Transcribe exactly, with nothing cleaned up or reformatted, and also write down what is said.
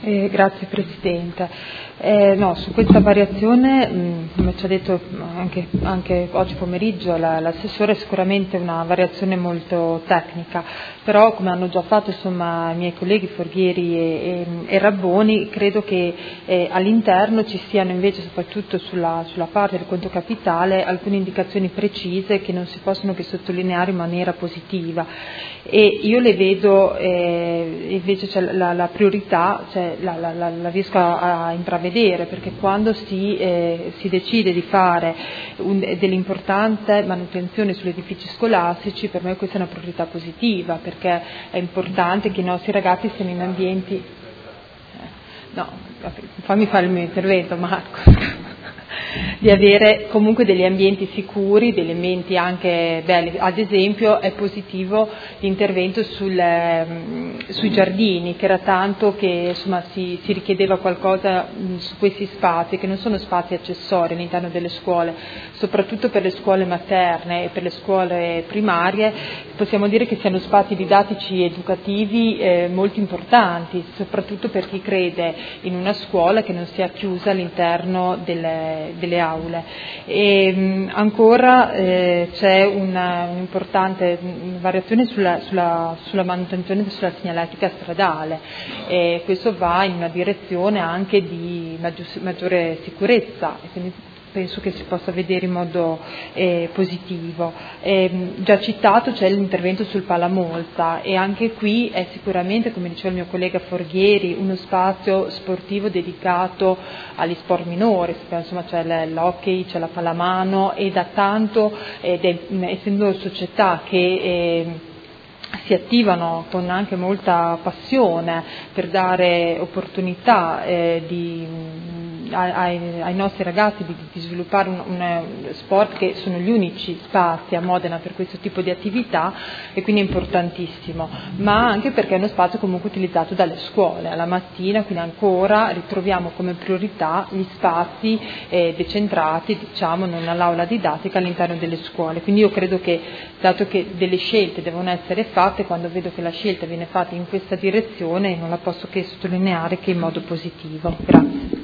Eh, grazie Presidente. Eh, no, su questa variazione, mh, come ci ha detto anche, anche oggi pomeriggio la, l'assessore, è sicuramente una variazione molto tecnica, però come hanno già fatto insomma, i miei colleghi Forghieri e, e, e Rabboni, credo che eh, all'interno ci siano invece, soprattutto sulla, sulla parte del conto capitale, alcune indicazioni precise che non si possono che sottolineare in maniera positiva, e io le vedo eh, invece c'è la, la priorità, cioè la, la, la, la riesco a, a intravedere, perché quando si, eh, si decide di fare un, dell'importante manutenzione sugli edifici scolastici, per me questa è una priorità positiva, perché è importante che i nostri ragazzi siano in ambienti... No, fammi fare il mio intervento, Marco. Di avere comunque degli ambienti sicuri, degli ambienti anche belli. Ad esempio è positivo l'intervento sul, um, sui giardini, che era tanto che insomma, si, si richiedeva qualcosa um, su questi spazi, che non sono spazi accessori all'interno delle scuole, soprattutto per le scuole materne e per le scuole primarie, possiamo dire che siano spazi didattici e educativi eh, molto importanti, soprattutto per chi crede in una scuola che non sia chiusa all'interno delle delle aule. E, mh, ancora eh, c'è una, un'importante variazione sulla, sulla, sulla manutenzione sulla segnaletica stradale, e questo va in una direzione anche di maggior, maggiore sicurezza, e quindi penso che si possa vedere in modo eh, positivo. Eh, già citato c'è l'intervento sul Palamolza, e anche qui è sicuramente, come diceva il mio collega Forghieri, uno spazio sportivo dedicato agli sport minori, insomma c'è l'hockey, c'è la pallamano, e da tanto, ed è, essendo società che eh, si attivano con anche molta passione per dare opportunità eh, di, ai, ai nostri ragazzi di, di sviluppare un, un sport, che sono gli unici spazi a Modena per questo tipo di attività, e quindi è importantissimo, ma anche perché è uno spazio comunque utilizzato dalle scuole alla mattina, quindi ancora ritroviamo come priorità gli spazi eh, decentrati, diciamo, non all'aula didattica, all'interno delle scuole. Quindi io credo che, dato che delle scelte devono essere fatte, quando vedo che la scelta viene fatta in questa direzione non la posso che sottolineare che in modo positivo. Grazie.